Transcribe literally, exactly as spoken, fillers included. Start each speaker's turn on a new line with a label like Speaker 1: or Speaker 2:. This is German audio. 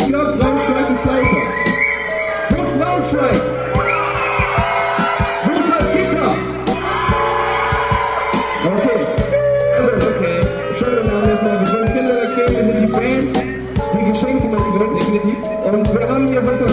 Speaker 1: glaube, Braunschweig ist lauter. Wo ist Braunschweig? Wo ist Salzgitter? Okay, also okay. Schön, wir haben erstmal gesungen. Kinder, okay, wir sind die Band. Die Geschenke, man gehört definitiv. Und wir haben hier so